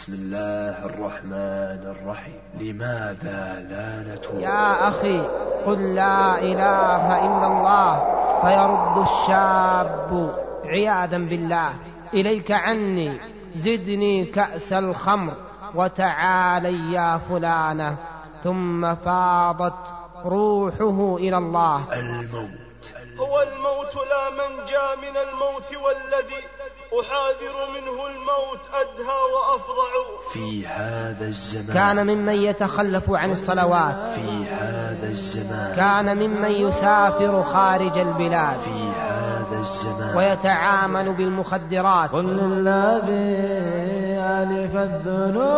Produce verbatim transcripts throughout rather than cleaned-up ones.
بسم الله الرحمن الرحيم. لماذا لا نتوب؟ يا أخي قل لا إله إلا الله فيرد الشاب عياذا بالله إليك عني زدني كأس الخمر وتعالي يا فلانة، ثم فاضت روحه إلى الله. الموت هو الموت لا منجا من الموت، والذي أحاذر منه الموت أدهى وأفظع. في هذا الزمان كان ممن يتخلف عن الصلوات، في هذا الزمان كان ممن يسافر خارج البلاد، في هذا الزمان ويتعامل بالمخدرات. قل للذي ألف الذنوب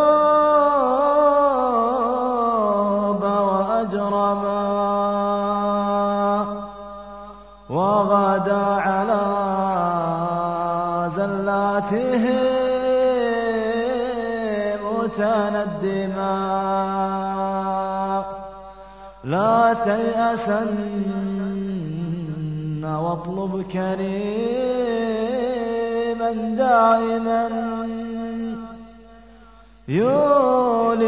وأجرما وغدا على زلاته متندما، لا تيأسن واطلب كريما دائما يولي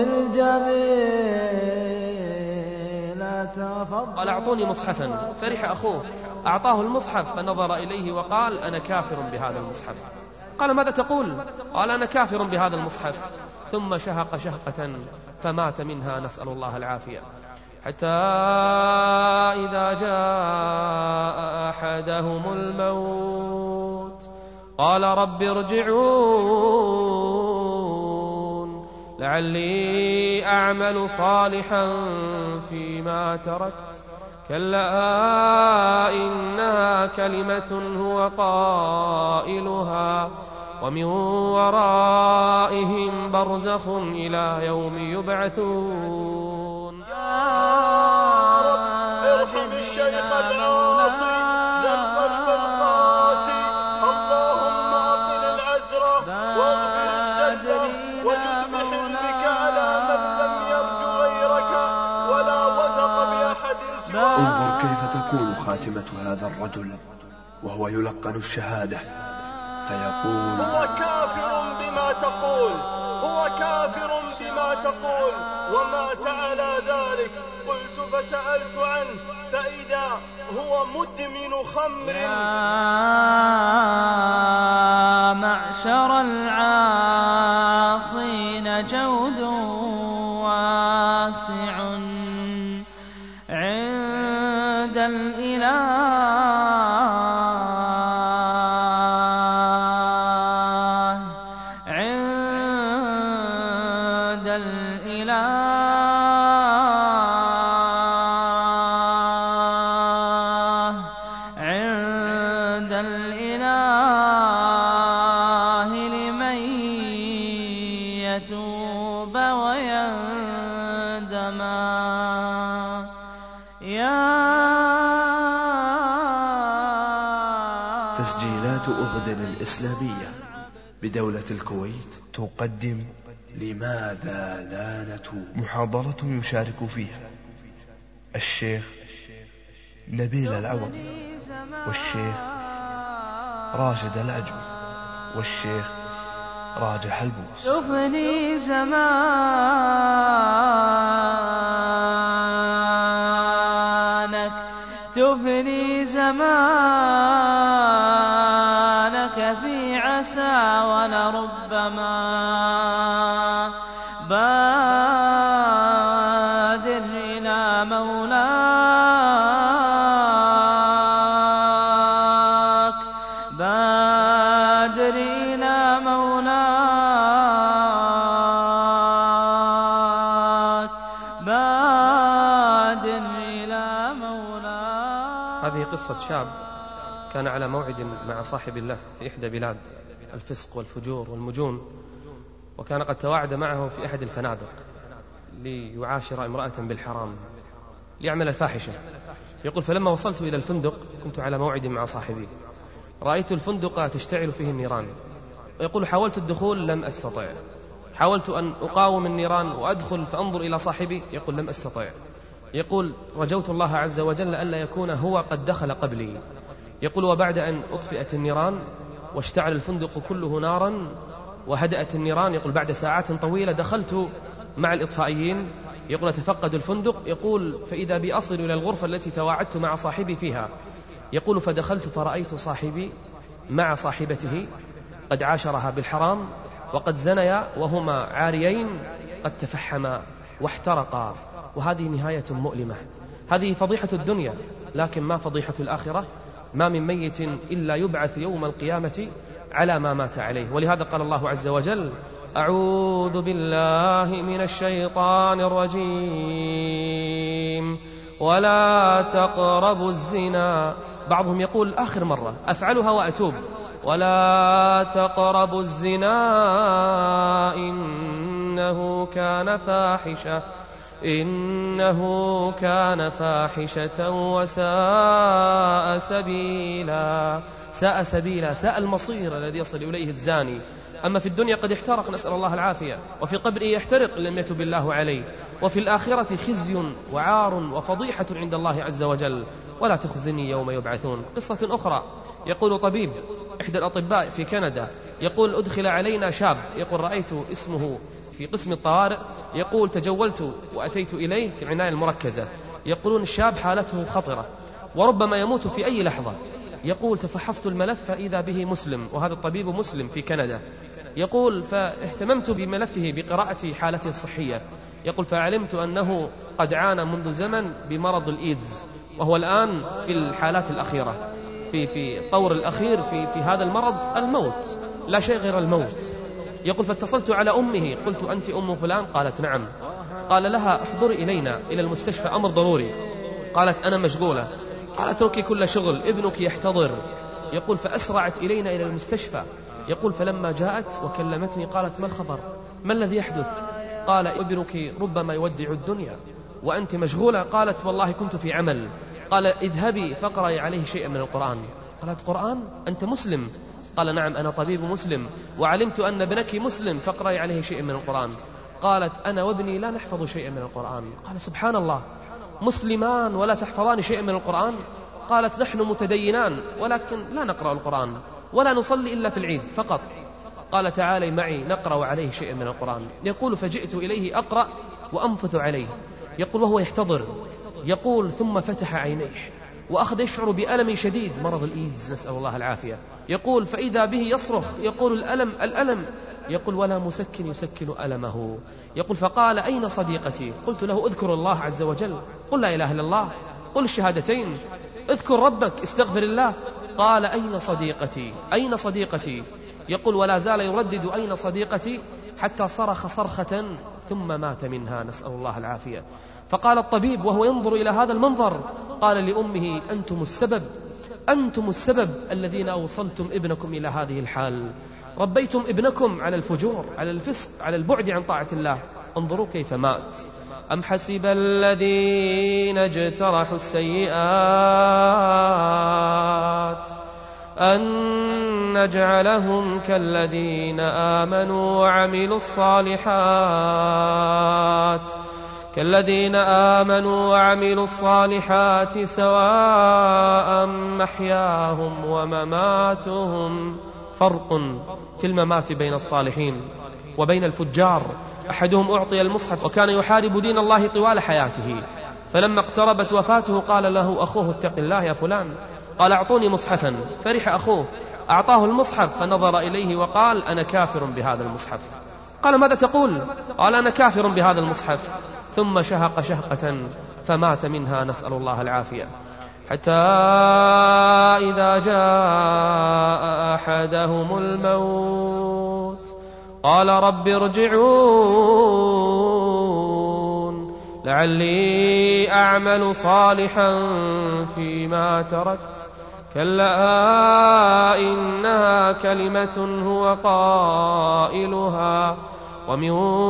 الجميل تفضل. قال أعطوني مصحفا، فرح أخوه أعطاه المصحف فنظر إليه وقال أنا كافر بهذا المصحف. قال ماذا تقول؟ قال أنا كافر بهذا المصحف. ثم شهق شهقة فمات منها، نسأل الله العافية. حتى إذا جاء أحدهم الموت قال رب ارجعون لعلي أعمل صالحا فيما تركت، كلا إنها كلمة هو قائلها ومن ورائهم برزخ إلى يوم يبعثون. يا رب ارحم الشيخ العاصي ذا القلب القاسي، اللهم أقل العذر واغفر الزلة وجد بحلمك على من لم يرجو غيرك ولا وثق بأحد سواك. انظر كيف تكون خاتمة هذا الرجل وهو يلقن الشهادة فيقول هو كافر بما تقول، هو كافر بما تقول ومات على ذلك. قلت فسألت عنه فإذا هو مدمن خمر. يا معشر العاصين جود واسع عند الإله، عند الإله، عند الإله لمن يتوب ويندما. تسجيلات أحد الإسلامية بدولة الكويت تقدم لماذا لا نتوب، محاضرة يشارك فيها الشيخ نبيل العوضي والشيخ راشد العجمي والشيخ راجح البوس. تفني زمانك، تفني زمانك في عسى ولربما بادر إلى مولاك، بادر إلى مولاك، بادر إلى مولاك. هذه قصة شاب كان على موعد مع صاحب الله في إحدى بلاد الفسق والفجور والمجون، وكان قد تواعد معه في أحد الفنادق ليعاشر امرأة بالحرام ليعمل الفاحشة. يقول فلما وصلت إلى الفندق كنت على موعد مع صاحبي، رأيت الفندق تشتعل فيه النيران. يقول حاولت الدخول لم أستطع، حاولت أن أقاوم النيران وأدخل فأنظر إلى صاحبي، يقول لم أستطع. يقول رجوت الله عز وجل ألا يكون هو قد دخل قبلي. يقول وبعد أن أطفئت النيران واشتعل الفندق كله نارا وهدأت النيران، يقول بعد ساعات طويلة دخلت مع الإطفائيين، يقول أتفقد الفندق، يقول فإذا بي أصل إلى الغرفة التي تواعدت مع صاحبي فيها، يقول فدخلت فرأيت صاحبي مع صاحبته قد عاشرها بالحرام وقد زنيا وهما عاريين قد تفحما واحترقا، وهذه نهاية مؤلمة. هذه فضيحة الدنيا، لكن ما فضيحة الآخرة؟ ما من ميت إلا يبعث يوم القيامة على ما مات عليه. ولهذا قال الله عز وجل أعوذ بالله من الشيطان الرجيم ولا تقربوا الزنا. بعضهم يقول آخر مرة أفعلها وأتوب. ولا تقربوا الزنا إنه كان فاحشة إنه كان فاحشة وساء سبيلا. ساء سبيلا، ساء المصير الذي يصل إليه الزاني. أما في الدنيا قد احترق، نسأل الله العافية، وفي قبره يحترق إن لم يتب الله عليه، وفي الآخرة خزي وعار وفضيحة عند الله عز وجل. ولا تخزني يوم يبعثون. قصة أخرى، يقول طبيب إحدى الأطباء في كندا، يقول أدخل علينا شاب، يقول رأيت اسمه في قسم الطوارئ، يقول تجولت وأتيت إليه في العناية المركزة، يقولون الشاب حالته خطرة وربما يموت في أي لحظة. يقول تفحصت الملف فإذا به مسلم، وهذا الطبيب مسلم في كندا. يقول فاهتممت بملفه بقراءة حالته الصحية، يقول فعلمت أنه قد عانى منذ زمن بمرض الإيدز، وهو الآن في الحالات الأخيرة، في في الطور الأخير في في هذا المرض، الموت، لا شيء غير الموت. يقول فاتصلت على أمه، قلت أنت أم فلان؟ قالت نعم. قال لها احضري إلينا إلى المستشفى، أمر ضروري. قالت أنا مشغولة. قالت اتركي كل شغل، ابنك يحتضر. يقول فأسرعت إلينا إلى المستشفى. يقول فلما جاءت وكلمتني قالت ما الخبر؟ ما الذي يحدث؟ قال ابنك ربما يودع الدنيا وأنت مشغولة. قالت والله كنت في عمل. قال اذهبي فاقرأي عليه شيئا من القرآن. قالت قرآن؟ أنت مسلم؟ قال نعم أنا طبيب مسلم وعلمت أن ابنك مسلم فاقرأي عليه شيئا من القرآن. قالت أنا وابني لا نحفظ شيئا من القرآن. قال سبحان الله، مسلمان ولا تحفظان شيئا من القرآن؟ قالت نحن متدينان ولكن لا نقرأ القرآن ولا نصلي إلا في العيد فقط. قال تعالي معي نقرأ عليه شيئا من القرآن. يقول فجئت إليه أقرأ وأنفث عليه. يقول وهو يحتضر. يقول ثم فتح عينيه وأخذ يشعر بألم شديد، مرض الإيدز نسأل الله العافية. يقول فإذا به يصرخ، يقول الألم الألم. يقول ولا مسكن يسكن ألمه. يقول فقال أين صديقتي؟ قلت له اذكر الله عز وجل، قل لا إله إلا الله، قل الشهادتين، اذكر ربك، استغفر الله. قال أين صديقتي؟ أين صديقتي؟ يقول ولا زال يردد أين صديقتي حتى صرخ صرخة ثم مات منها، نسأل الله العافية. فقال الطبيب وهو ينظر إلى هذا المنظر، قال لأمه أنتم السبب، أنتم السبب الذين أوصلتم ابنكم إلى هذه الحال، ربيتم ابنكم على الفجور، على الفسق، على البعد عن طاعة الله. انظروا كيف مات. أم حسب الذين اجترحوا السيئات أن نجعلهم كالذين آمنوا وعملوا الصالحات كالذين آمنوا وعملوا الصالحات سواء محياهم ومماتهم. فرق في الممات بين الصالحين وبين الفجار. أحدهم أعطي المصحف وكان يحارب دين الله طوال حياته، فلما اقتربت وفاته قال له أخوه اتق الله يا فلان، قال أعطوني مصحفا. فرح أخوه، أعطاه المصحف فنظر إليه وقال أنا كافر بهذا المصحف. قال ماذا تقول؟ قال أنا كافر بهذا المصحف. ثم شهق شهقة فمات منها، نسأل الله العافية. حتى إذا جاء أحدهم الموت قال رب ارجعون لعلي أعمل صالحا فيما تركت كلا إنها كلمة هو قائلها ومن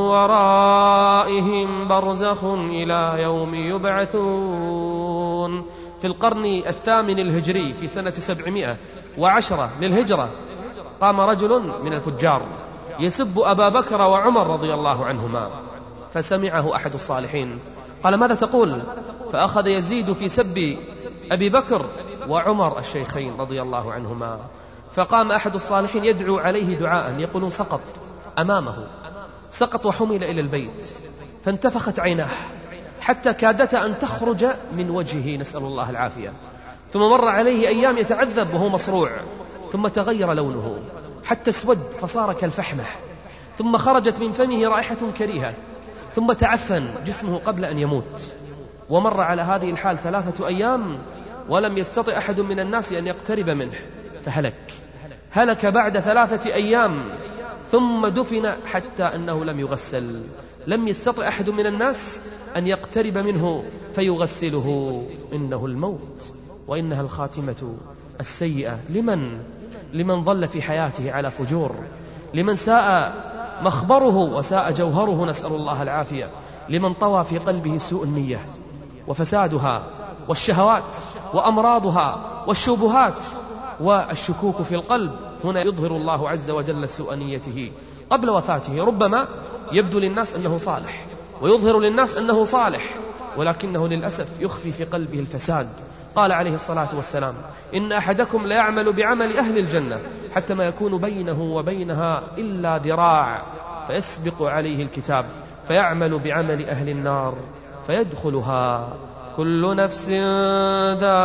ورائهم برزخ إلى يوم يبعثون. في القرن الثامن الهجري في سنة سبعمائة وعشرة للهجرة قام رجل من الفجار يسب أبا بكر وعمر رضي الله عنهما، فسمعه أحد الصالحين قال ماذا تقول؟ فأخذ يزيد في سب أبي بكر وعمر الشيخين رضي الله عنهما. فقام أحد الصالحين يدعو عليه دعاء، يقولون سقط أمامه، سقط وحمل إلى البيت فانتفخت عيناه حتى كادتا أن تخرج من وجهه، نسأل الله العافية. ثم مر عليه أيام يتعذب وهو مصروع، ثم تغير لونه حتى اسود فصار كالفحمة، ثم خرجت من فمه رائحة كريهة، ثم تعفن جسمه قبل أن يموت. ومر على هذه الحال ثلاثة أيام ولم يستطع أحد من الناس أن يقترب منه فهلك. هلك بعد ثلاثة أيام ثم دفن حتى أنه لم يغسل، لم يستطع أحد من الناس أن يقترب منه فيغسله. إنه الموت وإنها الخاتمة السيئة لمن لمن ظل في حياته على فجور، لمن ساء مخبره وساء جوهره، نسأل الله العافية، لمن طوى في قلبه سوء النية وفسادها والشهوات وأمراضها والشبهات والشكوك في القلب. هنا يظهر الله عز وجل سوء نيته قبل وفاته. ربما يبدو للناس أنه صالح ويظهر للناس أنه صالح، ولكنه للأسف يخفي في قلبه الفساد. قال عليه الصلاة والسلام: إن أحدكم ليعمل بعمل أهل الجنة حتى ما يكون بينه وبينها إلا ذراع، فيسبق عليه الكتاب فيعمل بعمل أهل النار فيدخلها. كل نفس ذائقة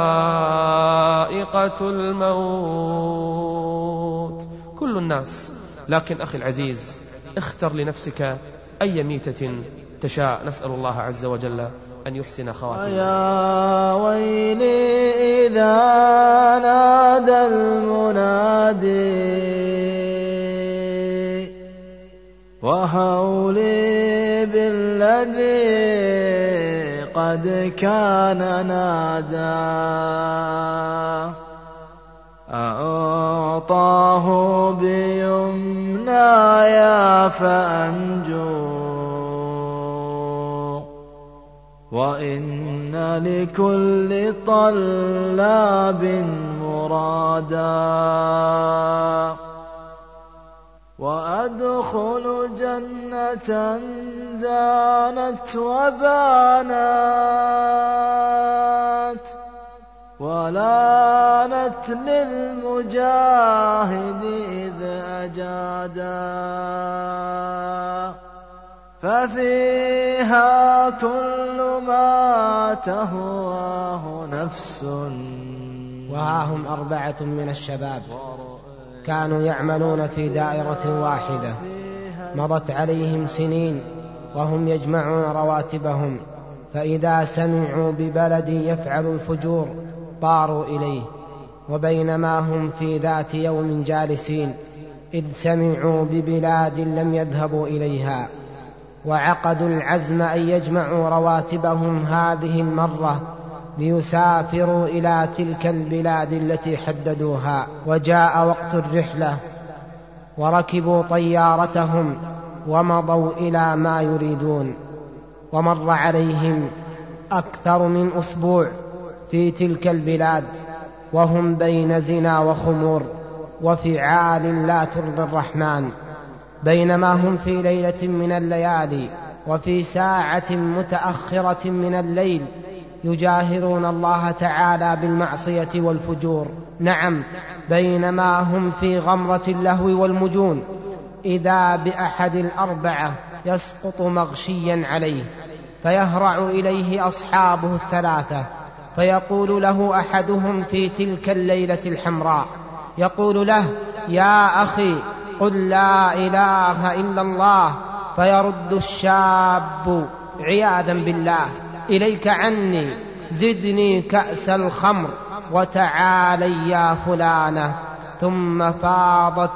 الموت، كل الناس. لكن أخي العزيز، اختر لنفسك أي ميتة تشاء. نسأل الله عز وجل أن يحسن خواتمنا. يا ويلي إذا نادى المنادي وهولي بالذي قد كان نادى، أعطاه بيمنايا فأنجو، وإن لكل طلاب مرادا، وأدخل جنة زانت وبانت، ولانت للمجاهد إذ أجادا، ففيها كل ما تهواه نفس. وها هم أربعة من الشباب كانوا يعملون في دائرة واحدة، مضت عليهم سنين وهم يجمعون رواتبهم، فإذا سمعوا ببلد يفعل الفجور طاروا إليه. وبينما هم في ذات يوم جالسين إذ سمعوا ببلاد لم يذهبوا إليها، وعقدوا العزم أن يجمعوا رواتبهم هذه المرة ليسافروا إلى تلك البلاد التي حددوها. وجاء وقت الرحلة وركبوا طيارتهم ومضوا إلى ما يريدون. ومر عليهم أكثر من أسبوع في تلك البلاد وهم بين زنا وخمور وفعال لا ترضي الرحمن. بينما هم في ليلة من الليالي وفي ساعة متأخرة من الليل يجاهرون الله تعالى بالمعصية والفجور. نعم، بينما هم في غمرة اللهو والمجون إذا بأحد الأربعة يسقط مغشيا عليه، فيهرع إليه أصحابه الثلاثة، فيقول له أحدهم في تلك الليلة الحمراء، يقول له: يا أخي قل لا إله إلا الله. فيرد الشاب عياذا بالله: إليك عني، زدني كأس الخمر وتعالي يا فلانة. ثم فاضت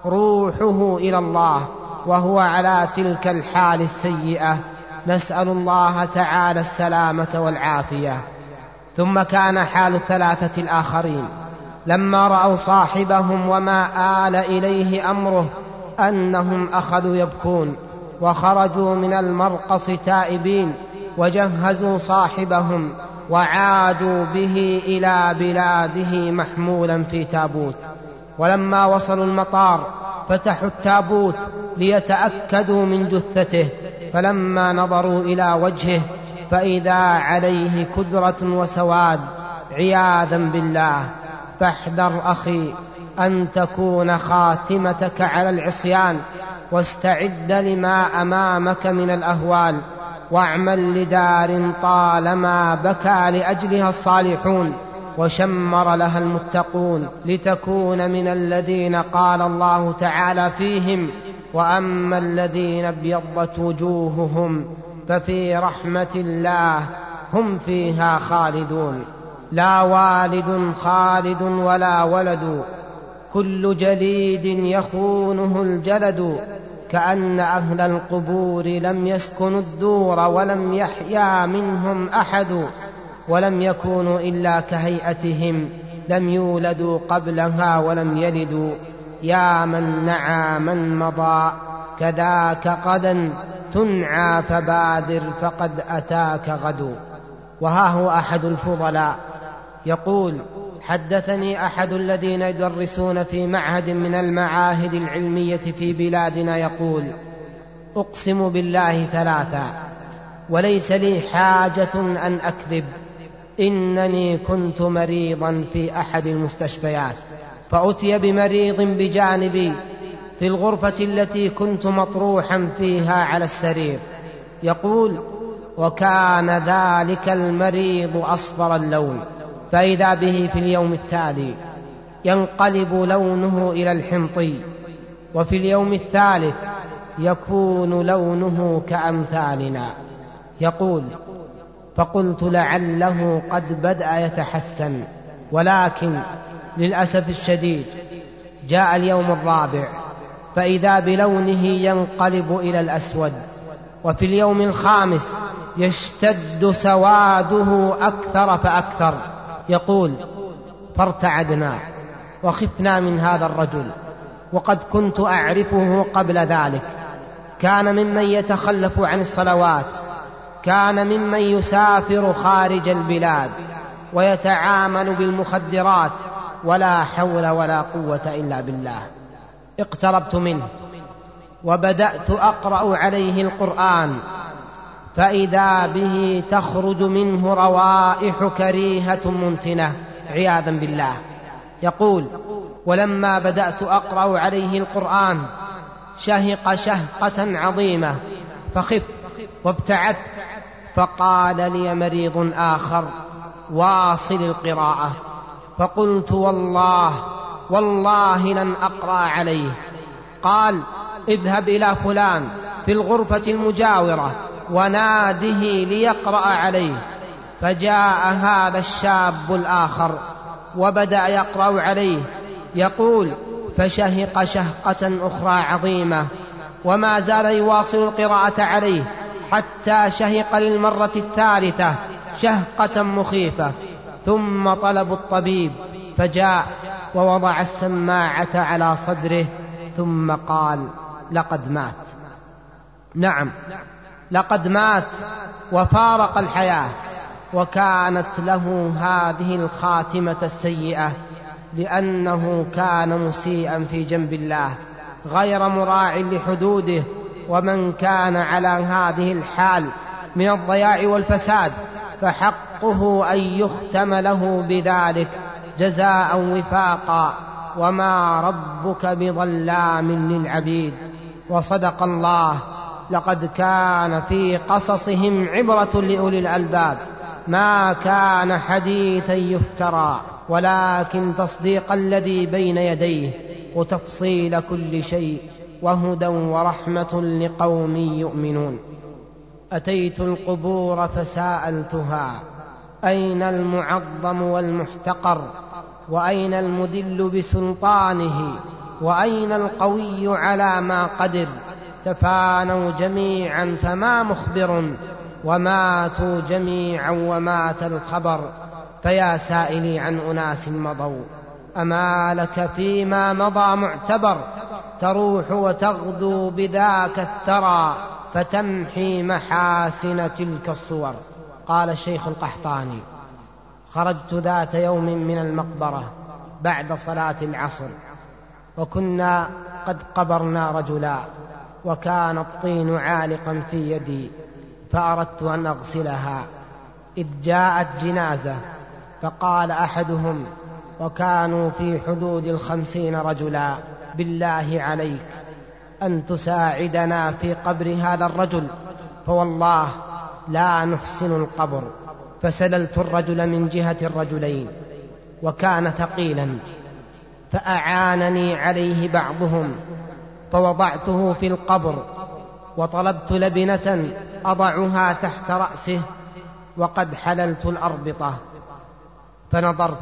روحه إلى الله وهو على تلك الحال السيئة، نسأل الله تعالى السلامة والعافية. ثم كان حال الثلاثة الآخرين لما رأوا صاحبهم وما آل إليه أمره أنهم أخذوا يبكون، وخرجوا من المرقص تائبين، وجهزوا صاحبهم وعادوا به إلى بلاده محمولا في تابوت. ولما وصلوا المطار فتحوا التابوت ليتأكدوا من جثته، فلما نظروا إلى وجهه فإذا عليه كدرة وسواد عياذا بالله. فاحذر أخي أن تكون خاتمتك على العصيان، واستعد لما أمامك من الأهوال، واعمل لدار طالما بكى لأجلها الصالحون وشمر لها المتقون، لتكون من الذين قال الله تعالى فيهم: وأما الذين ابيضت وجوههم ففي رحمة الله هم فيها خالدون. لا والد خالد ولا ولد، كل جليد يخونه الجلد، كأن أهل القبور لم يسكنوا الدور ولم يحيا منهم أحد، ولم يكونوا إلا كهيئتهم، لم يولدوا قبلها ولم يلدوا. يا من نعى من مضى كذاك غدا، تنعى فبادر فقد أتاك غد. وها هو أحد الفضلاء يقول: حدثني أحد الذين يدرسون في معهد من المعاهد العلمية في بلادنا يقول: أقسم بالله ثلاثا وليس لي حاجة أن أكذب، إنني كنت مريضا في أحد المستشفيات، فأتي بمريض بجانبي في الغرفة التي كنت مطروحا فيها على السرير. يقول: وكان ذلك المريض أصفر اللون، فإذا به في اليوم التالي ينقلب لونه إلى الحنطي، وفي اليوم الثالث يكون لونه كأمثالنا. يقول: فقلت لعله قد بدأ يتحسن، ولكن للأسف الشديد جاء اليوم الرابع فإذا بلونه ينقلب إلى الأسود، وفي اليوم الخامس يشتد سواده أكثر فأكثر. يقول: فارتعدنا وخفنا من هذا الرجل، وقد كنت أعرفه قبل ذلك. كان ممن يتخلف عن الصلوات، كان ممن يسافر خارج البلاد ويتعامل بالمخدرات، ولا حول ولا قوة إلا بالله. اقتربت منه وبدأت أقرأ عليه القرآن، فإذا به تخرج منه روائح كريهة منتنة عياذا بالله. يقول: ولما بدأت أقرأ عليه القرآن شهق شهقة عظيمة فخفت وابتعدت، فقال لي مريض آخر: واصل القراءة. فقلت: والله والله لن أقرأ عليه. قال: اذهب إلى فلان في الغرفة المجاورة وناده ليقرأ عليه. فجاء هذا الشاب الآخر وبدأ يقرأ عليه. يقول: فشهق شهقة أخرى عظيمة، وما زال يواصل القراءة عليه حتى شهق للمرة الثالثة شهقة مخيفة. ثم طلب الطبيب فجاء ووضع السماعة على صدره، ثم قال: لقد مات. نعم، لقد مات وفارق الحياة. وكانت له هذه الخاتمة السيئة لأنه كان مسيئا في جنب الله، غير مراع لحدوده. ومن كان على هذه الحال من الضياع والفساد فحقه أن يختم له بذلك جزاء وفاقا، وما ربك بظلام للعبيد. وصدق الله: لقد كان في قصصهم عبرة لأولي الألباب، ما كان حديثا يفترى، ولكن تصديق الذي بين يديه وتفصيل كل شيء وهدى ورحمة لقوم يؤمنون. أتيت القبور فسألتها: أين المعظم والمحتقر؟ وأين المدل بسلطانه؟ وأين القوي على ما قدر؟ تفانوا جميعا فما مخبر، وماتوا جميعا ومات الخبر. فيا سائلي عن أناس مضوا، أما لك فيما مضى معتبر؟ تروح وتغدو بذاك الثرى، فتمحي محاسن تلك الصور. قال الشيخ القحطاني: خرجت ذات يوم من المقبرة بعد صلاة العصر، وكنا قد قبرنا رجلا، وكان الطين عالقا في يدي، فأردت أن أغسلها، إذ جاءت جنازة، فقال أحدهم، وكانوا في حدود الخمسين رجلا: بالله عليك أن تساعدنا في قبر هذا الرجل، فوالله لا نحسن القبر. فسللت الرجل من جهة الرجلين، وكان ثقيلا، فأعانني عليه بعضهم، فوضعته في القبر، وطلبت لبنة أضعها تحت رأسه وقد حللت الأربطة، فنظرت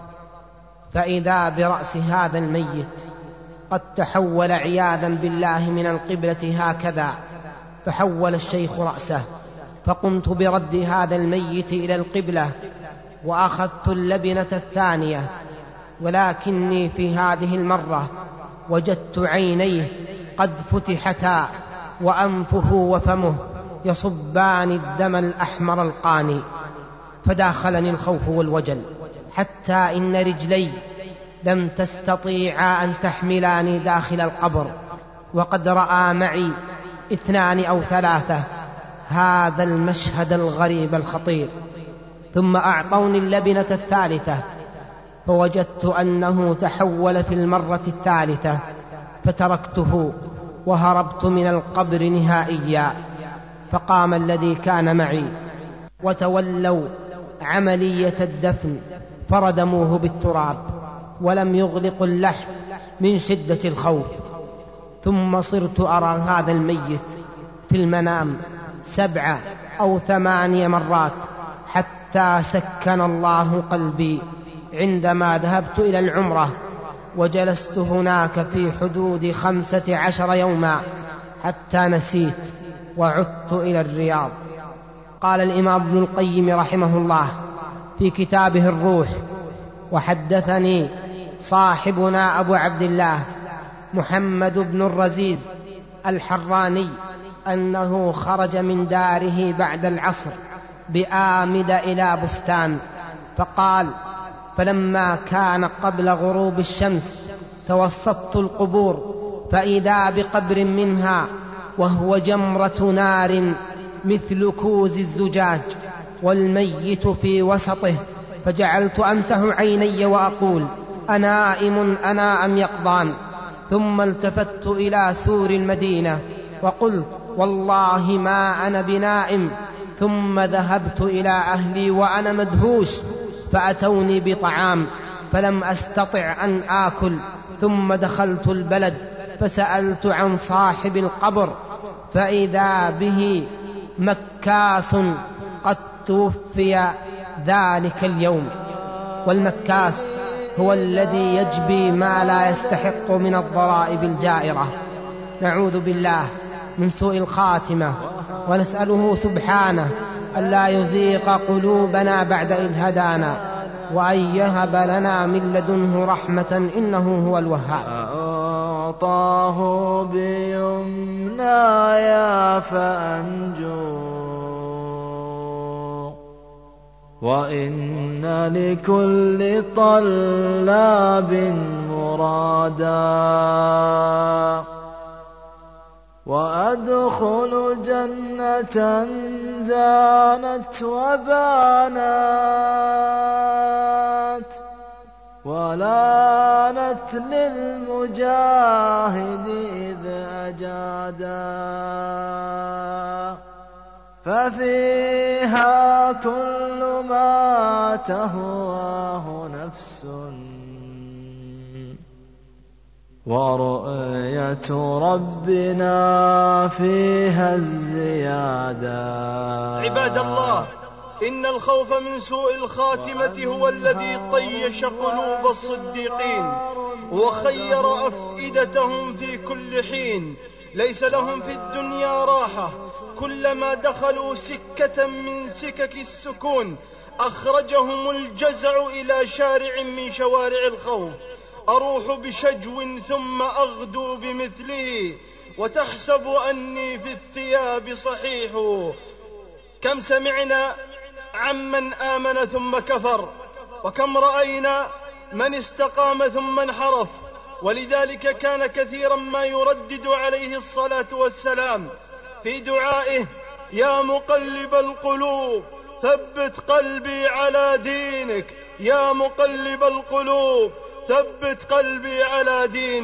فإذا برأس هذا الميت قد تحول عياذا بالله من القبلة هكذا. فحول الشيخ رأسه، فقمت برد هذا الميت إلى القبلة، وأخذت اللبنة الثانية، ولكني في هذه المرة وجدت عينيه قد فتحتا، وأنفه وفمه يصبان الدم الأحمر القاني. فداخلني الخوف والوجل، حتى إن رجلي لم تستطيعا أن تحملاني داخل القبر، وقد رأى معي اثنان أو ثلاثة هذا المشهد الغريب الخطير. ثم أعطوني اللبنة الثالثة، فوجدت أنه تحول في المرة الثالثة، فتركته وهربت من القبر نهائيا. فقام الذي كان معي وتولوا عملية الدفن، فردموه بالتراب، ولم يغلقوا اللحم من شدة الخوف. ثم صرت أرى هذا الميت في المنام سبع أو ثمانية مرات، حتى سكن الله قلبي عندما ذهبت إلى العمرة، وجلست هناك في حدود خمسة عشر يوما حتى نسيت وعدت إلى الرياض. قال الإمام ابن القيم رحمه الله في كتابه الروح: وحدثني صاحبنا أبو عبد الله محمد بن الرزيز الحراني أنه خرج من داره بعد العصر بآمد إلى بستان، فقال: فلما كان قبل غروب الشمس توسطت القبور، فإذا بقبر منها وهو جمرة نار مثل كوز الزجاج، والميت في وسطه، فجعلت أمسح عيني وأقول: أنائم أنا أم يقظان؟ ثم التفت إلى سور المدينة وقلت: والله ما أنا بنائم. ثم ذهبت إلى أهلي وأنا مدهوش، فأتوني بطعام فلم أستطع أن آكل. ثم دخلت البلد فسألت عن صاحب القبر، فإذا به مكاس قد توفي ذلك اليوم. والمكاس هو الذي يجبي ما لا يستحق من الضرائب الجائرة. نعوذ بالله من سوء الخاتمة، ونسأله سبحانه ألا يزيغ قلوبنا بعد إذ هدانا، وأن يهب لنا من لدنه رحمة إنه هو الوهاب. أعطاه بيمنايا فأنجو، وإن لكل طلاب مرادا، وأدخل جنة زانت وبانت، ولانت للمجاهد إذ أجادا، ففيها كل ما تهواه نفس، ورؤية ربنا فيها الزيادة. عباد الله، إن الخوف من سوء الخاتمة هو الذي طيش قلوب الصديقين وخير أفئدتهم في كل حين. ليس لهم في الدنيا راحة، كلما دخلوا سكة من سكك السكون أخرجهم الجزع إلى شارع من شوارع الخوف. أروح بشجو ثم أغدو بمثله، وتحسب أني في الثياب صحيح. كم سمعنا عمن آمن ثم كفر، وكم رأينا من استقام ثم انحرف. ولذلك كان كثيرا ما يردد عليه الصلاة والسلام في دعائه: يا مقلب القلوب ثبت قلبي على دينك، يا مقلب القلوب ثبت قلبي على دينك.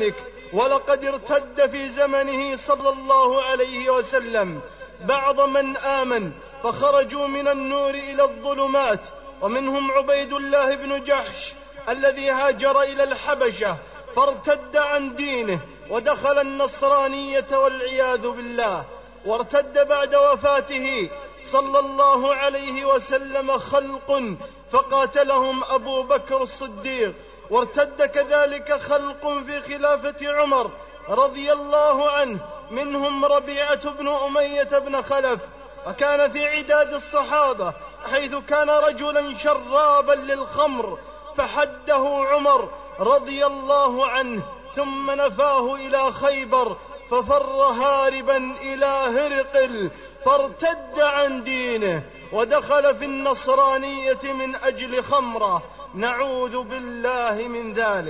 ولقد ارتد في زمنه صلى الله عليه وسلم بعض من آمن فخرجوا من النور إلى الظلمات، ومنهم عبيد الله بن جحش الذي هاجر إلى الحبشة فارتد عن دينه ودخل النصرانية والعياذ بالله. وارتد بعد وفاته صلى الله عليه وسلم خلق فقاتلهم أبو بكر الصديق، وارتد كذلك خلق في خلافة عمر رضي الله عنه، منهم ربيعة بن أمية بن خلف، وكان في عداد الصحابة حيث كان رجلا شرابا للخمر فحده عمر رضي الله عنه، ثم نفاه إلى خيبر ففر هاربا إلى هرقل فارتد عن دينه ودخل في النصرانية من أجل خمرة، نعوذ بالله من ذلك.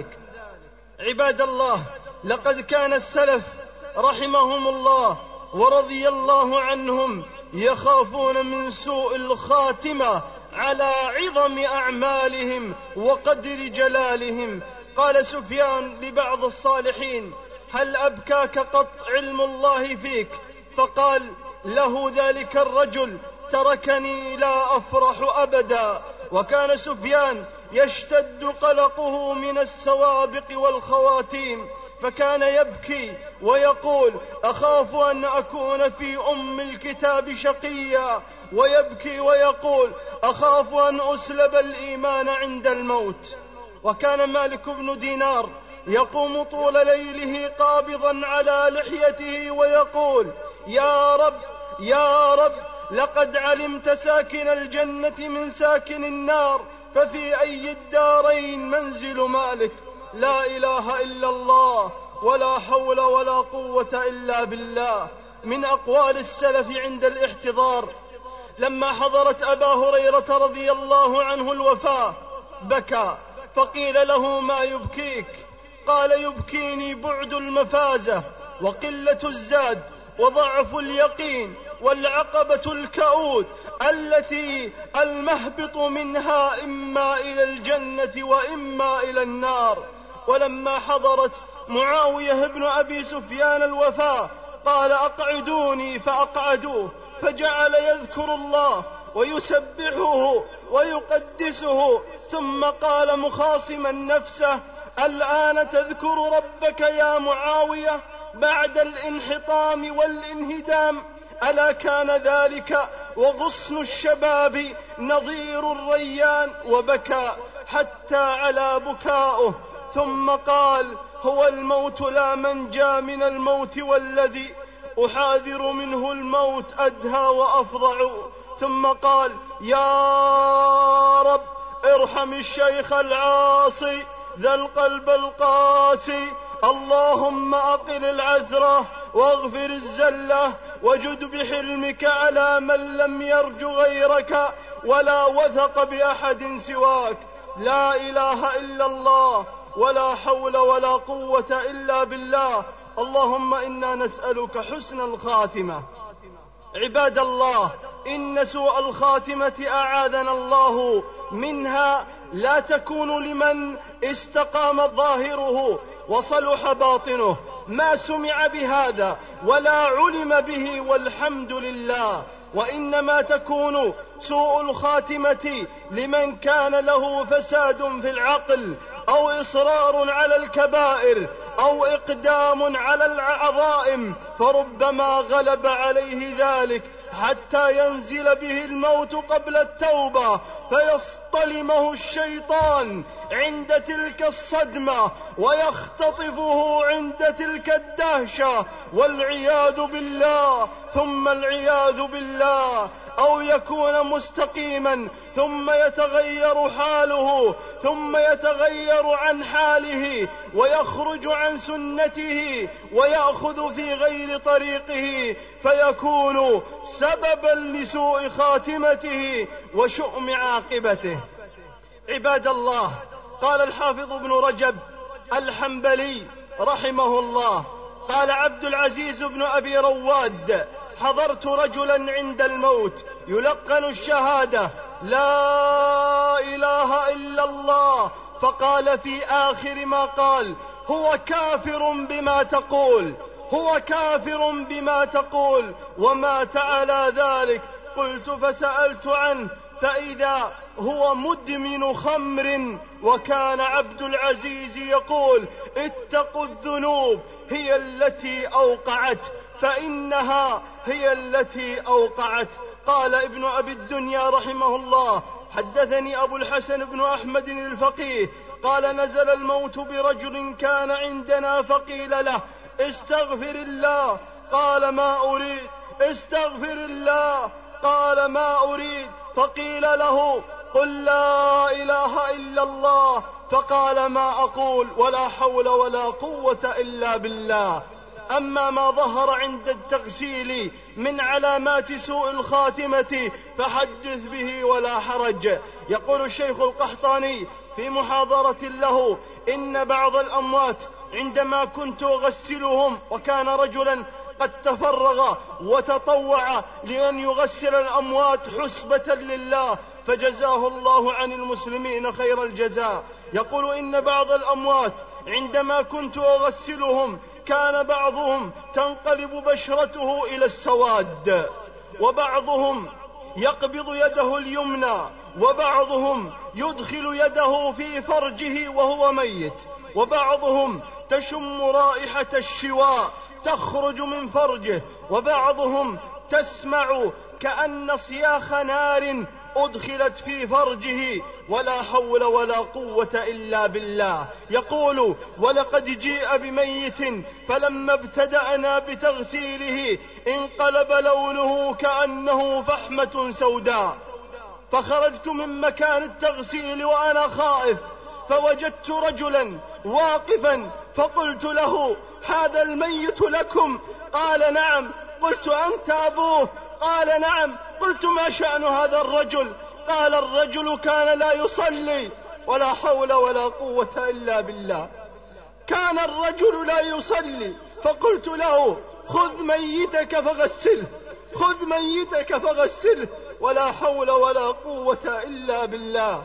عباد الله، لقد كان السلف رحمهم الله ورضي الله عنهم يخافون من سوء الخاتمة على عظم أعمالهم وقدر جلالهم. قال سفيان لبعض الصالحين: هل أبكاك قط علم الله فيك؟ فقال له ذلك الرجل: تركني لا أفرح أبدا. وكان سفيان يشتد قلقه من السوابق والخواتيم، فكان يبكي ويقول: أخاف أن أكون في أم الكتاب شقيا، ويبكي ويقول: أخاف أن أسلب الإيمان عند الموت. وكان مالك بن دينار يقوم طول ليله قابضا على لحيته ويقول: يا رب يا رب، لقد علمت ساكن الجنة من ساكن النار، ففي أي الدارين منزل مالك؟ لا إله إلا الله، ولا حول ولا قوة إلا بالله. من أقوال السلف عند الاحتضار: لما حضرت أبا هريرة رضي الله عنه الوفاة بكى، فقيل له: ما يبكيك؟ قال: يبكيني بعد المفازة وقلة الزاد وضعف اليقين والعقبة الكؤود التي المهبط منها إما إلى الجنة وإما إلى النار. ولما حضرت معاوية بن أبي سفيان الوفاة قال: أقعدوني، فأقعدوه، فجعل يذكر الله ويسبحه ويقدسه، ثم قال مخاصما نفسه: الآن تذكر ربك يا معاوية بعد الانحطام والانهدام؟ ألا كان ذلك وغصن الشباب نظير الريان؟ وبكى حتى على بكاؤه، ثم قال: هو الموت لا منجى من الموت، والذي أحاذر منه الموت أدهى وأفظع. ثم قال: يا رب ارحم الشيخ العاصي ذا القلب القاسي، اللهم أقل العثرة واغفر الزلة وجد بحلمك على من لم يرج غيرك ولا وثق بأحد سواك. لا إله إلا الله، ولا حول ولا قوة إلا بالله. اللهم إنا نسألك حسن الخاتمة. عباد الله، إن سوء الخاتمة أعاذنا الله منها لا تكون لمن استقام ظاهره وصلح باطنه، ما سمع بهذا ولا علم به والحمد لله، وإنما تكون سوء الخاتمة لمن كان له فساد في العقل، أو إصرار على الكبائر، أو إقدام على العظائم، فربما غلب عليه ذلك حتى ينزل به الموت قبل التوبة، فيصطلمه الشيطان عند تلك الصدمة ويختطفه عند تلك الدهشة، والعياذ بالله ثم العياذ بالله. أو يكون مستقيما ثم يتغير حاله، ثم يتغير عن حاله ويخرج عن سنته ويأخذ في غير طريقه، فيكون سببا لسوء خاتمته وشؤم عاقبته. عباد الله، قال الحافظ ابن رجب الحنبلي رحمه الله: قال عبد العزيز بن أبي رواد: حضرت رجلا عند الموت يلقن الشهادة لا إله إلا الله، فقال في آخر ما قال: هو كافر بما تقول هو كافر بما تقول ومات على ذلك. قلت فسألت عنه فإذا هو مدمن خمر. وكان عبد العزيز يقول: اتقوا الذنوب هي التي أوقعت، فإنها هي التي أوقعت. قال ابن أبي الدنيا رحمه الله: حدثني أبو الحسن بن أحمد الفقيه قال: نزل الموت برجل كان عندنا فقيل له: استغفر الله. قال: ما أريد. استغفر الله. قال: ما أريد. فقيل له: قل لا إله إلا الله. فقال: ما أقول ولا حول ولا قوة إلا بالله. أما ما ظهر عند التغسيل من علامات سوء الخاتمة فحدث به ولا حرج. يقول الشيخ القحطاني في محاضرة له: إن بعض الأموات عندما كنت أغسلهم، وكان رجلا قد تفرغ وتطوع لأن يغسل الأموات حسبة لله فجزاه الله عن المسلمين خير الجزاء. يقول: إن بعض الأموات عندما كنت أغسلهم كان بعضهم تنقلب بشرته إلى السواد، وبعضهم يقبض يده اليمنى، وبعضهم يدخل يده في فرجه وهو ميت، وبعضهم تشم رائحة الشواء تخرج من فرجه، وبعضهم تسمع كأن صياخ نار أدخلت في فرجه، ولا حول ولا قوة إلا بالله. يقول: ولقد جيء بميت فلما ابتدأنا بتغسيله انقلب لونه كأنه فحمة سوداء، فخرجت من مكان التغسيل وأنا خائف، فوجدت رجلا واقفا فقلت له: هذا الميت لكم؟ قال: نعم. قلت: أنت أبوه؟ قال: نعم. قلت: ما شأن هذا الرجل؟ قال: الرجل كان لا يصلي. ولا حول ولا قوة إلا بالله. كان الرجل لا يصلي، فقلت له: خذ ميتك فغسله، خذ ميتك فغسله. ولا حول ولا قوة إلا بالله.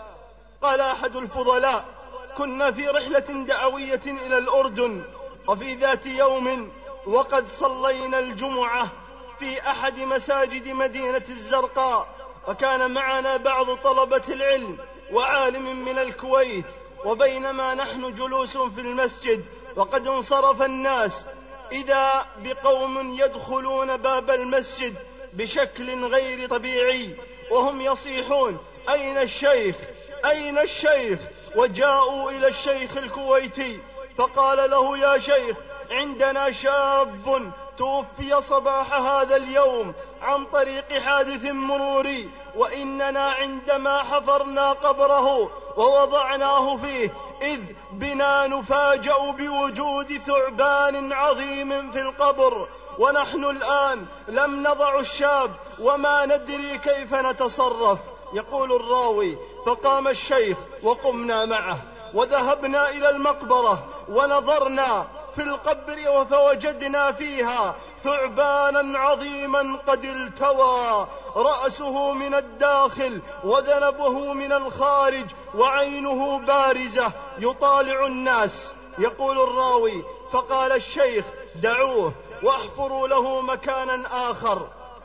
قال أحد الفضلاء: كنا في رحلة دعوية إلى الأردن، وفي ذات يوم وقد صلينا الجمعة في أحد مساجد مدينة الزرقاء، وكان معنا بعض طلبة العلم وعالم من الكويت، وبينما نحن جلوس في المسجد وقد انصرف الناس إذا بقوم يدخلون باب المسجد بشكل غير طبيعي وهم يصيحون: أين الشيخ؟ أين الشيخ؟ وجاءوا إلى الشيخ الكويتي فقال له: يا شيخ، عندنا شاب توفي صباح هذا اليوم عن طريق حادث مروري، وإننا عندما حفرنا قبره ووضعناه فيه إذ بنا نفاجأ بوجود ثعبان عظيم في القبر، ونحن الآن لم نضع الشاب وما ندري كيف نتصرف. يقول الراوي: فقام الشيخ وقمنا معه وذهبنا إلى المقبرة ونظرنا في القبر فوجدنا فيها ثعبانا عظيما قد التوى، رأسه من الداخل وذنبه من الخارج وعينه بارزة يطالع الناس. يقول الراوي: فقال الشيخ: دعوه واحفروا له مكانا آخر.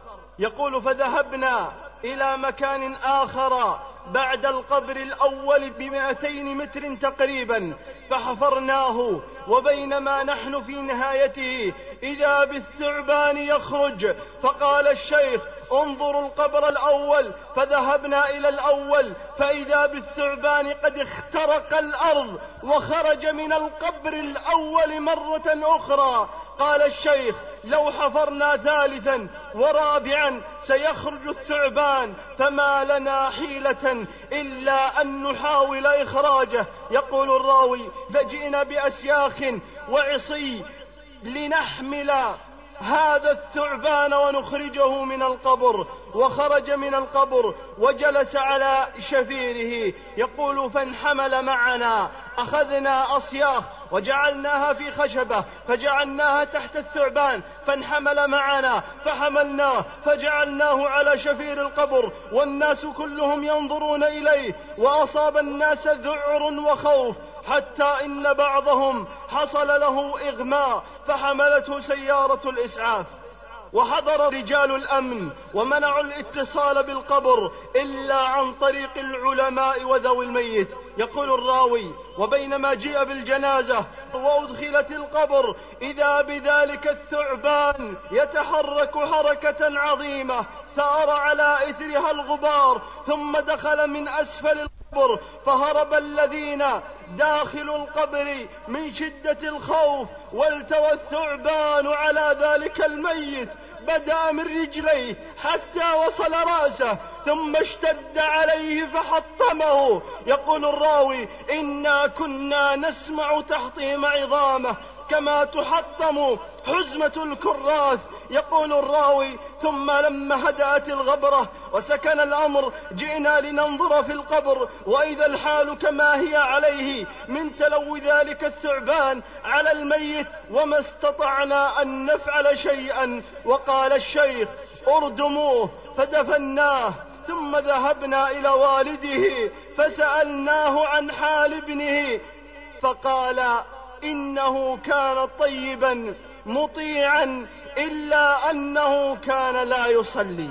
يقول: فذهبنا إلى مكان آخر بعد القبر الأول بمئتين متر تقريبا فحفرناه، وبينما نحن في نهايته إذا بالثعبان يخرج. فقال الشيخ: انظروا القبر الأول. فذهبنا إلى الأول فإذا بالثعبان قد اخترق الأرض وخرج من القبر الأول مرة أخرى. قال الشيخ: لو حفرنا ثالثا ورابعا سيخرج الثعبان، فما لنا حيلة إلا أن نحاول إخراجه. يقول الراوي: فجئنا بأسياخ وعصي لنحمل هذا الثعبان ونخرجه من القبر. وخرج من القبر وجلس على شفيره. يقول: فانحمل معنا، أخذنا أصياخ وجعلناها في خشبة فجعلناها تحت الثعبان، فانحمل معنا فحملناه فجعلناه على شفير القبر، والناس كلهم ينظرون إليه، وأصاب الناس ذعر وخوف، حتى إن بعضهم حصل له إغماء فحملته سيارة الإسعاف. وحضر رجال الأمن ومنعوا الاتصال بالقبر إلا عن طريق العلماء وذوي الميت. يقول الراوي: وبينما جيء بالجنازة وأدخلت القبر إذا بذلك الثعبان يتحرك حركة عظيمة ثار على إثرها الغبار ثم دخل من أسفل القبر، فهرب الذين داخل القبر من شدة الخوف، والتوى الثعبان على ذلك الميت، بدأ من رجليه حتى وصل رأسه ثم اشتد عليه فحطمه. يقول الراوي: إنا كنا نسمع تحطيم عظامه كما تحطم حزمة الكراث. يقول الراوي: ثم لما هدأت الغبرة وسكن الأمر جئنا لننظر في القبر، وإذا الحال كما هي عليه من تلو ذلك الثعبان على الميت، وما استطعنا أن نفعل شيئا. وقال الشيخ: اردموه، فدفناه، ثم ذهبنا إلى والده فسألناه عن حال ابنه، فقال: إنه كان طيبا مطيعا إلا أنه كان لا يصلي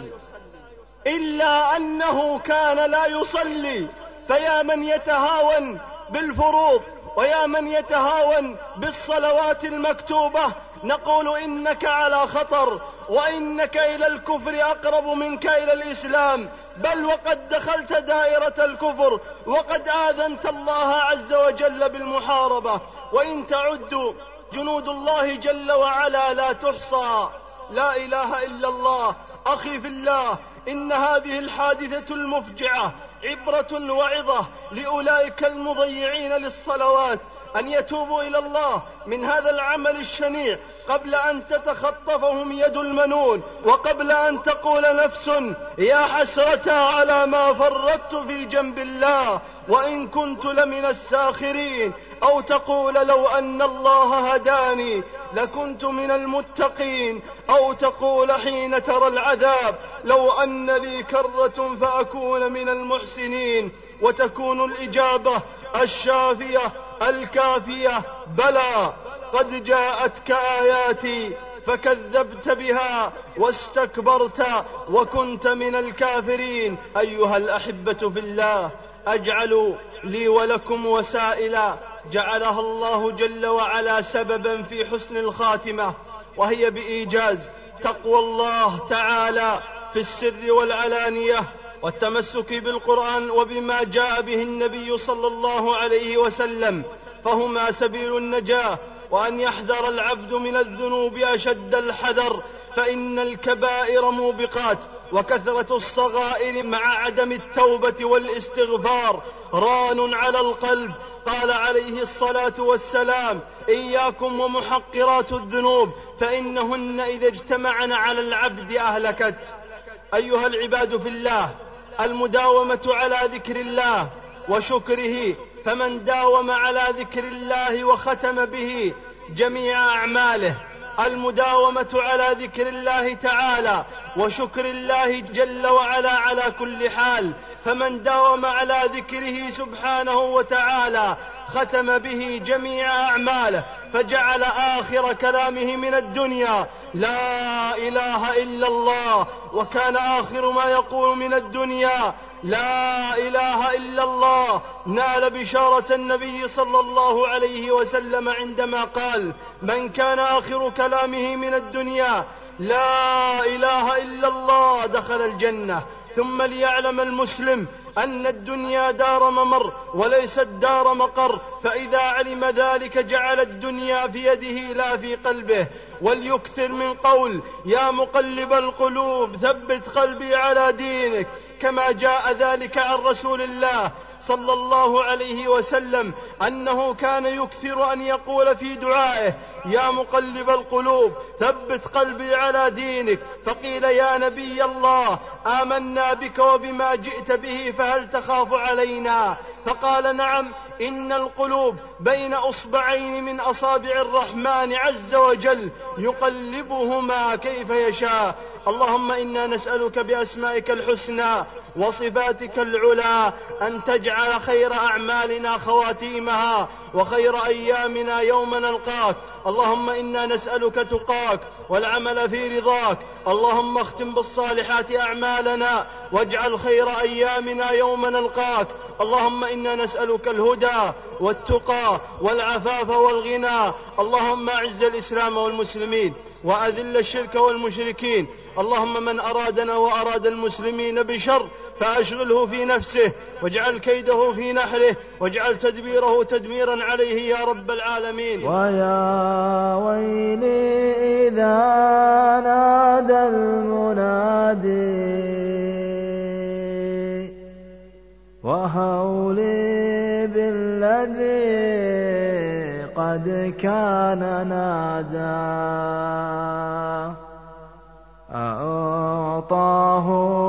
إلا أنه كان لا يصلي فيا من يتهاون بالفروض ويا من يتهاون بالصلوات المكتوبة، نقول إنك على خطر، وإنك إلى الكفر أقرب منك إلى الإسلام، بل وقد دخلت دائرة الكفر وقد آذنت الله عز وجل بالمحاربة. وإن تعدوا جنود الله جل وعلا لا تحصى. لا إله إلا الله. أخي في الله، إن هذه الحادثة المفجعة عبرة وعظة لأولئك المضيعين للصلوات، أن يتوبوا إلى الله من هذا العمل الشنيع قبل أن تتخطفهم يد المنون، وقبل أن تقول نفس: يا حسرة على ما فرطت في جنب الله وإن كنت لمن الساخرين، أو تقول: لو أن الله هداني لكنت من المتقين، أو تقول حين ترى العذاب: لو أن لي كرة فأكون من المحسنين. وتكون الإجابة الشافية الكافية: بلى، قد جاءتك آياتي فكذبت بها واستكبرت وكنت من الكافرين. أيها الأحبة في الله، أجعل لي ولكم وسائلا جعلها الله جل وعلا سببا في حسن الخاتمة، وهي بإيجاز تقوى الله تعالى في السر والعلانية، والتمسك بالقرآن وبما جاء به النبي صلى الله عليه وسلم، فهما سبيل النجاة. وأن يحذر العبد من الذنوب أشد الحذر، فإن الكبائر موبقات، وكثرة الصغائر مع عدم التوبة والاستغفار ران على القلب. قال عليه الصلاة والسلام: إياكم ومحقرات الذنوب فإنهن إذا اجتمعن على العبد أهلكت. أيها العباد في الله، المداومة على ذكر الله وشكره، فمن داوم على ذكر الله وختم به جميع أعماله، المداومة على ذكر الله تعالى وشكر الله جل وعلا على كل حال، فمن داوم على ذكره سبحانه وتعالى ختم به جميع أعماله، فجعل آخر كلامه من الدنيا لا إله إلا الله، وكان آخر ما يقول من الدنيا لا إله إلا الله. نال بشارة النبي صلى الله عليه وسلم عندما قال: من كان آخر كلامه من الدنيا لا إله إلا الله دخل الجنة. ثم ليعلم المسلم أن الدنيا دار ممر وليست دار مقر، فإذا علم ذلك جعل الدنيا في يده لا في قلبه، وليكثر من قول: يا مقلب القلوب ثبت قلبي على دينك، كما جاء ذلك عن رسول الله صلى الله عليه وسلم أنه كان يكثر أن يقول في دعائه: يا مقلب القلوب ثبت قلبي على دينك. فقيل: يا نبي الله، آمنا بك وبما جئت به، فهل تخاف علينا؟ فقال: نعم، إن القلوب بين أصبعين من أصابع الرحمن عز وجل يقلبهما كيف يشاء. اللهم إنا نسألك بأسمائك الحسنى وصفاتك العلى أن تجعل خير أعمالنا خواتيمها وخير أيامنا يوم نلقاك. اللهم إنا نسألك تقاك والعمل في رضاك. اللهم اختم بالصالحات أعمالنا واجعل خير أيامنا يوم نلقاك. اللهم إنا نسألك الهدى والتقى والعفاف والغنى. اللهم أعز الإسلام والمسلمين وأذل الشرك والمشركين. اللهم من أرادنا وأراد المسلمين بشر فأشغله في نفسه واجعل كيده في نحره واجعل تدبيره تدميرا عليه يا رب العالمين. ويا ويلي إذا نادى المنادي وهولي بالذي قد كان نادى أعطاه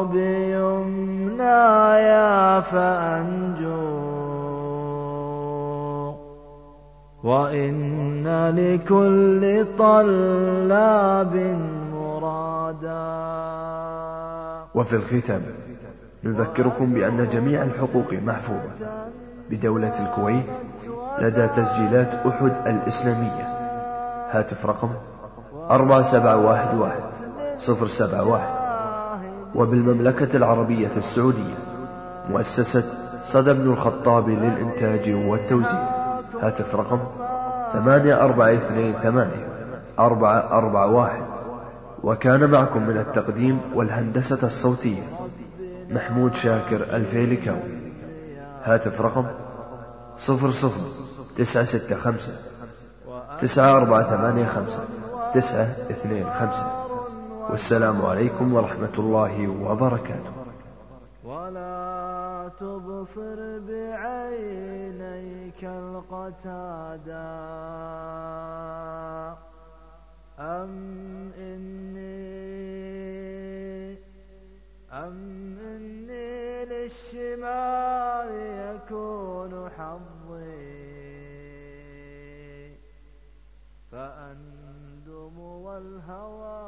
بيمنايا فأنجو وإن لكل طلاب مرادا. وفي الختام نذكركم بأن جميع الحقوق محفوظة بدولة الكويت لدى تسجيلات أحد الإسلامية. هاتف رقم أربعة سبعة واحد واحد صفر سبعة واحد. وبالمملكة العربية السعودية مؤسسة صدى بن الخطاب للإنتاج والتوزيع. هاتف رقم ثمانية أربعة اثنين ثمانية أربعة أربعة واحد. وكان معكم من التقديم والهندسة الصوتية محمود شاكر الفيلكاوي. هاتف رقم صفر صفر تسعة ستة خمسة تسعة أربعة ثمانية خمسة تسعة اثنين خمسة. والسلام عليكم ورحمة الله وبركاته. ولا تبصر بعينيك القتادا أم إني أم إني للشمال يكون حظي فأندم والهوى